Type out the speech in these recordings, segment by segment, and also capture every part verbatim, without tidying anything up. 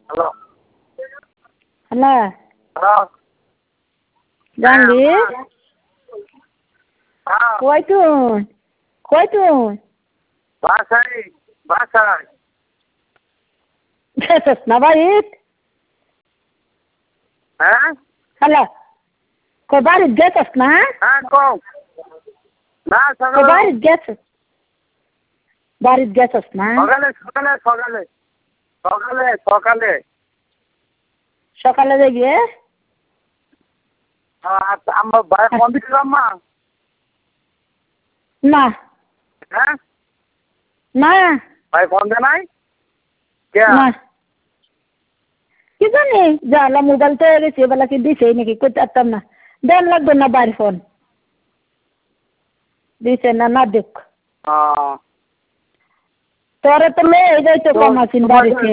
hello hello hello Jahangir হ্যাঁ কই তুই কই তুই বাসায় বাসায় গেছস না বাড়িত হ্যাঁ হ্যালো কই বাড়িত গেছস না হ্যাঁ কও না কই সকালে বাড়িত গেছস বাড়িত গেছস না সকালে সকালে সকালে সকালে সকালে সকালে দেখবে আচ্ছা আমার ভাই ফোন দিছিলাম মা না হ্যাঁ না ভাই ফোন দে নাই কে না কি জানি জানলা মোবাইল তো গেছে বেলা কি দিছে নাকি করতে পারতাম না দেন লাগবে না বাড়ি ফোন দিছে না না দেখ আহ, তোরা তো লয়ে যাইতো তো কামাসিন তোমার বাড়িতে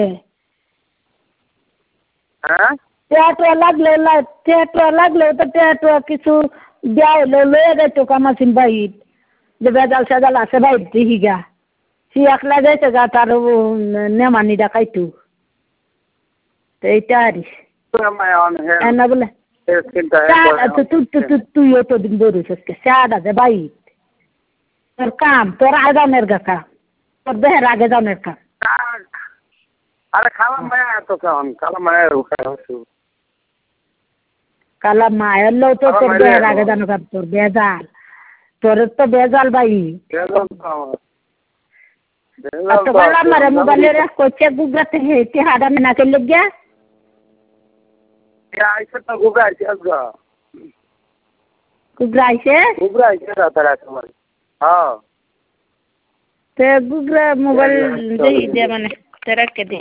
হ্যাঁ টেয়াটুয়া লাগলে টেয়াটুয়া লাগলে তো টেয়াটুয়া কিছু দেওয়া হলে লয়ে যাইতো কামাসিন বাড়িত যে বেজাল সেজাল আছে বাড়িত দেখি গা সি একলা যাইতে গা তার নেমানি ডাকাইতো তো এইটা আর না বলে তুইও তো দিন বেরোছিস সাদা যে বাইক তোর কাম তোর আগানের গা কাম তোর দেহের আগে জানের কাম আরে খালাম মায়া তো কেমন খালাম মায়ের উঠায় হচ্ছে কালা মায়ের লো তো তোর দেহের আগে জানো কাম তোর বেজাল তোর তো বেজাল বাই তো বললাম মারে মোবাইলের করছে গুগরাতে হেঁটে হাডানে না চলে গিয়া আইসে তো ঘুরে আইসে আজগা গুগরা আইসে ঘুরে আইসে রাতার একেবারে হ্যাঁ তো গুগরা মোবাইল দেই দে মানে তেরা কে দে